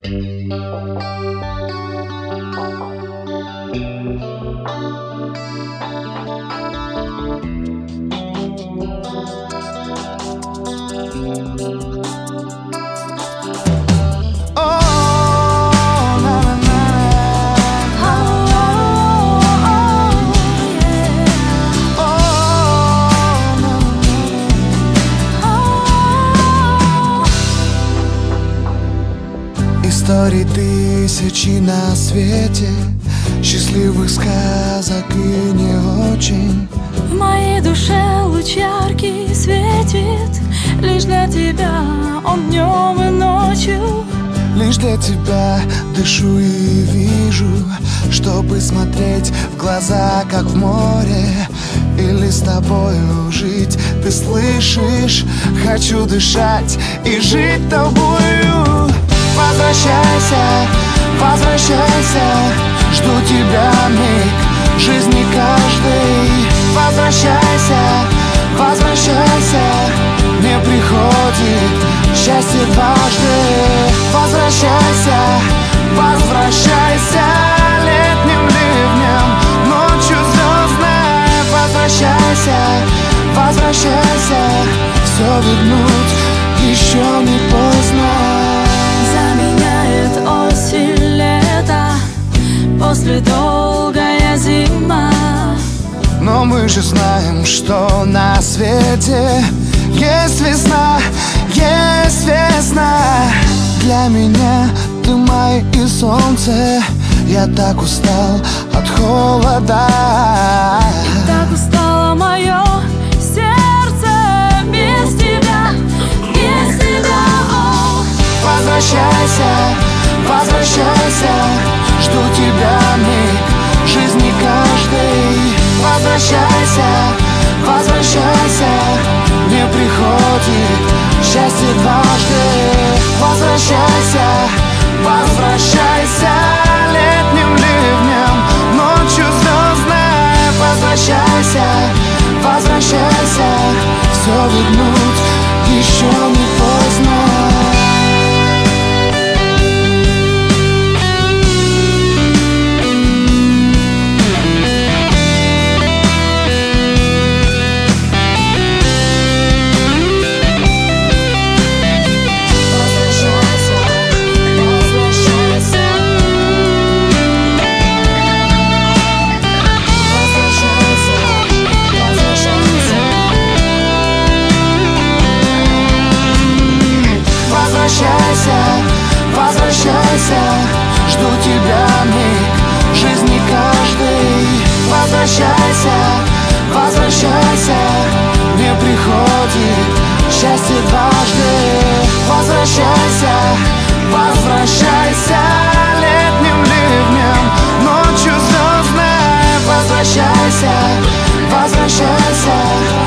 Историй тысячи на свете, счастливых сказок и не очень. В моей душе луч яркий светит, лишь для тебя он днем и ночью. Лишь для тебя дышу и вижу, чтобы смотреть в глаза, как в море. Или с тобою жить, ты слышишь? Хочу дышать и жить тобою. Возвращайся, возвращайся, жду тебя миг жизни каждый. Возвращайся, возвращайся, не приходит счастье дважды. Возвращайся, возвращайся, летним ливнем, ночью звездной. Возвращайся, возвращайся, все вернуть еще не поздно. Заменяет осень лето, после долгая зима. Но мы же знаем, что на свете есть весна, есть весна. Для меня ты май и солнце. Я так устал от холода. Так устало мое сердце без тебя, без тебя. О. Возвращайся, возвращайся, жду тебя миг жизни каждый. Возвращайся, возвращайся, не приходит счастье дважды. Возвращайся, возвращайся, летним ливнем, ночью звездной. Возвращайся, возвращайся, все вернуть еще не поздно. Возвращайся, возвращайся, жду тебя миг жизни каждый. Возвращайся, возвращайся, не приходит счастье дважды. Возвращайся, возвращайся, летним ливнем, ночью звездной. Возвращайся, возвращайся,